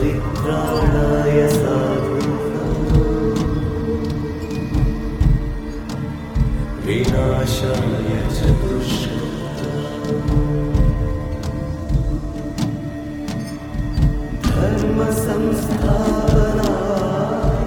परित्राणाय विनाशाय च धर्म संस्थापनाय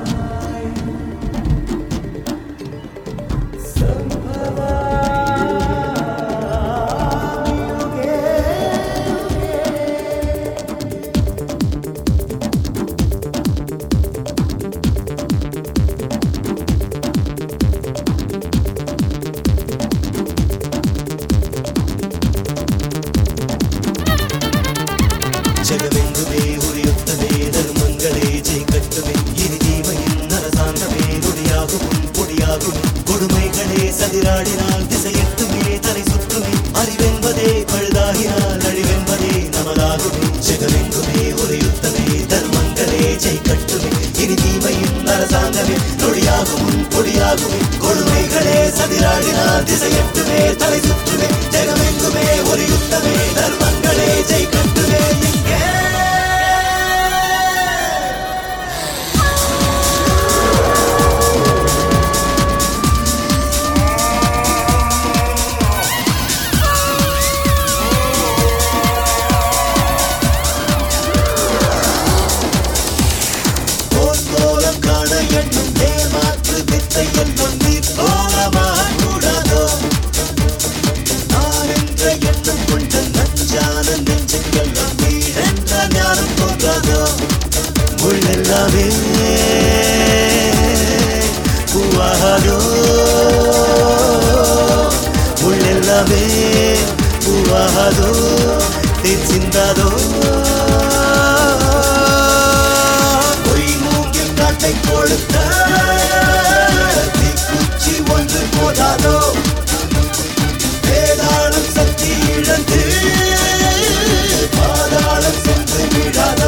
जगवेंगुवे उरियुत्तवे धर्मंगले जय कट्टुवे इरिदीमयिन नरसांगवे नोडियागुम पोडियागुम கொடுமைகளே சதிராடினால் திசையெட்டுமே தலை சுற்றுமே அறிவென்பதே பழுதாகினால் அழிவென்பதே நமதாகுமே ஜெகமெங்குமே ஒரு யுத்தமே தர்மங்களே ஜெய் கட்டுமே இனி தீமையின் அரசாங்கமே நொடியாகுமே பொடியாகுமே கொடுமைகளே சதிராடினால் திசையெட்டுமே தலை சுற்றுமே ஜெகமெங்குமே ஒரு யுத்தமே தர்மங்களே ஜெய் கட்டுமே முள்ளெல்லாமே பூவாகாதோ முள்ளெல்லாமே பூவாகாதோ தேன் சிந்தாதோ பொய் மூங்கில் காட்டை கொடுத்த தீக்குச்சி ஒன்று போதாதோ வேதாளம் சக்தி இழந்து பாதாளம் சென்று விடாதோ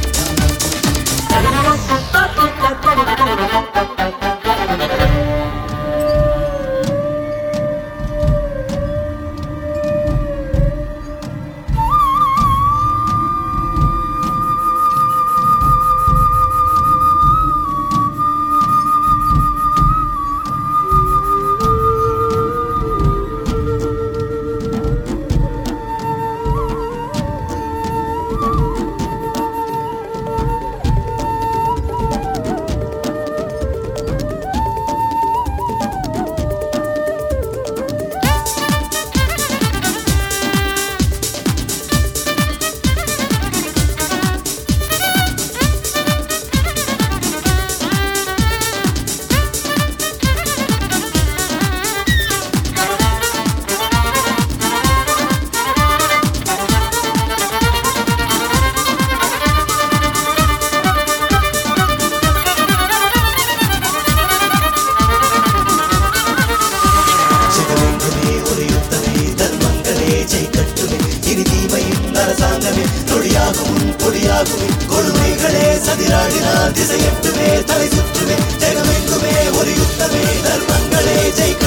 கொடுமைகளே சதிராடினால் திசையெட்டுமே தலை சுற்றுமே ஜெகமெங்குமே ஒரு யுத்தமே தர்மங்களே ஜெய்